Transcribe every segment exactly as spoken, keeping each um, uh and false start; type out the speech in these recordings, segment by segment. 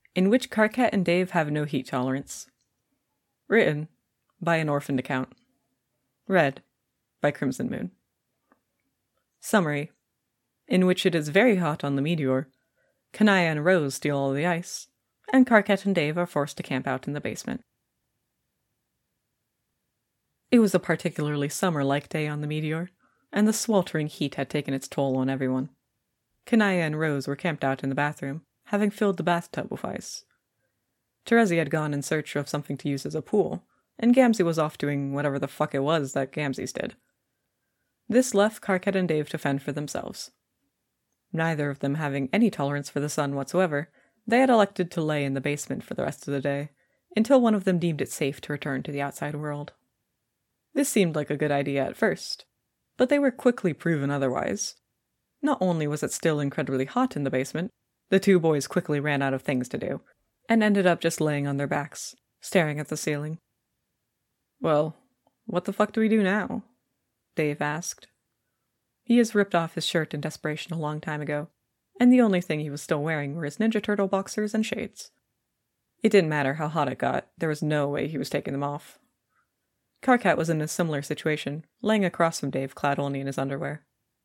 in which Karkat and Dave have no heat tolerance. Written by An Orphaned Account. Read by Crimson Moon. Summary: in which it is very hot on the meteor, Kanaya and Rose steal all the ice, and Karkat and Dave are forced to camp out in the basement. It was a particularly summer-like day on the meteor, and the sweltering heat had taken its toll on everyone. Kanaya and Rose were camped out in the bathroom, having filled the bathtub with ice. Terezi had gone in search of something to use as a pool, and Gamzee was off doing whatever the fuck it was that Gamzees did. This left Karkat and Dave to fend for themselves. Neither of them having any tolerance for the sun whatsoever, they had elected to lay in the basement for the rest of the day, until one of them deemed it safe to return to the outside world. This seemed like a good idea at first, but they were quickly proven otherwise. Not only was it still incredibly hot in the basement, the two boys quickly ran out of things to do, and ended up just laying on their backs, staring at the ceiling. "Well, what the fuck do we do now?" Dave asked. He has ripped off his shirt in desperation a long time ago, and the only thing he was still wearing were his Ninja Turtle boxers and shades. It didn't matter how hot it got, there was no way he was taking them off. Karkat was in a similar situation, laying across from Dave clad only in his underwear.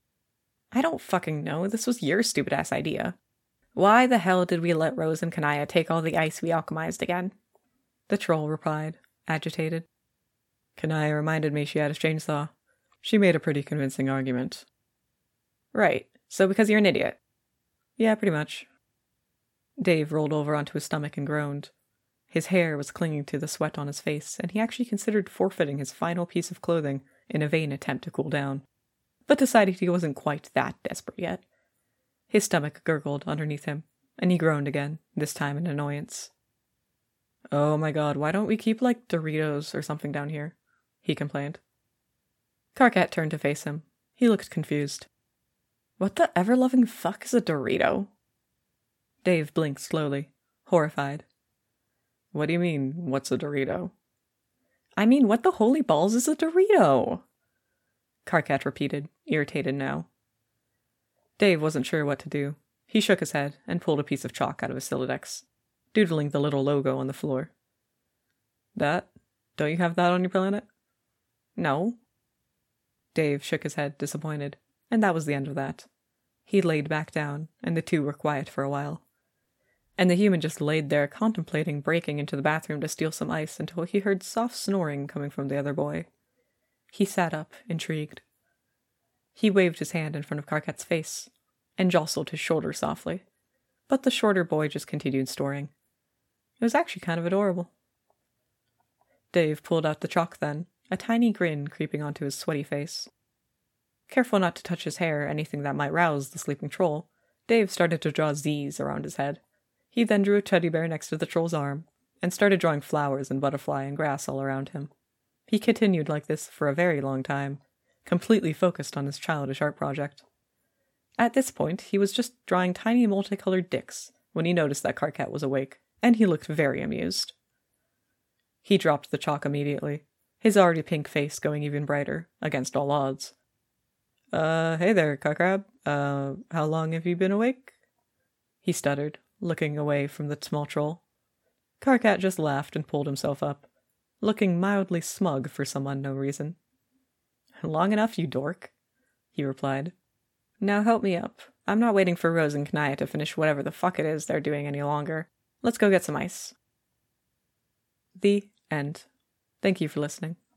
"I don't fucking know, this was your stupid-ass idea. Why the hell did we let Rose and Kanaya take all the ice we alchemized again?" The troll replied, agitated. "Kanaya reminded me she had a chainsaw. She made a pretty convincing argument." "Right, so because you're an idiot." "Yeah, pretty much." Dave rolled over onto his stomach and groaned. His hair was clinging to the sweat on his face, and he actually considered forfeiting his final piece of clothing in a vain attempt to cool down, but decided he wasn't quite that desperate yet. His stomach gurgled underneath him, and he groaned again, this time in annoyance. "Oh my god, why don't we keep, like, Doritos or something down here?" he complained. Karkat turned to face him. He looked confused. "What the ever-loving fuck is a Dorito?" Dave blinked slowly, horrified. "What do you mean, what's a Dorito?" "I mean, what the holy balls is a Dorito?" Karkat repeated, irritated now. Dave wasn't sure what to do. He shook his head and pulled a piece of chalk out of his Silodex, doodling the little logo on the floor. "That? Don't you have that on your planet?" "No." Dave shook his head, disappointed, and that was the end of that. He laid back down, and the two were quiet for a while. And the human just laid there contemplating breaking into the bathroom to steal some ice until he heard soft snoring coming from the other boy. He sat up, intrigued. He waved his hand in front of Karkat's face, and jostled his shoulder softly, but the shorter boy just continued snoring. It was actually kind of adorable. Dave pulled out the chalk then, a tiny grin creeping onto his sweaty face. Careful not to touch his hair or anything that might rouse the sleeping troll, Dave started to draw Z's around his head. He then drew a teddy bear next to the troll's arm, and started drawing flowers and butterfly and grass all around him. He continued like this for a very long time, completely focused on his childish art project. At this point, he was just drawing tiny multicolored dicks when he noticed that Karkat was awake, and he looked very amused. He dropped the chalk immediately, his already pink face going even brighter, against all odds. Uh, hey there, Karkrab. Uh, how long have you been awake?" he stuttered, looking away from the small troll. Karkat just laughed and pulled himself up, looking mildly smug for some unknown reason. "Long enough, you dork," he replied. "Now help me up. I'm not waiting for Rose and Kanaya to finish whatever the fuck it is they're doing any longer. Let's go get some ice." The end. Thank you for listening.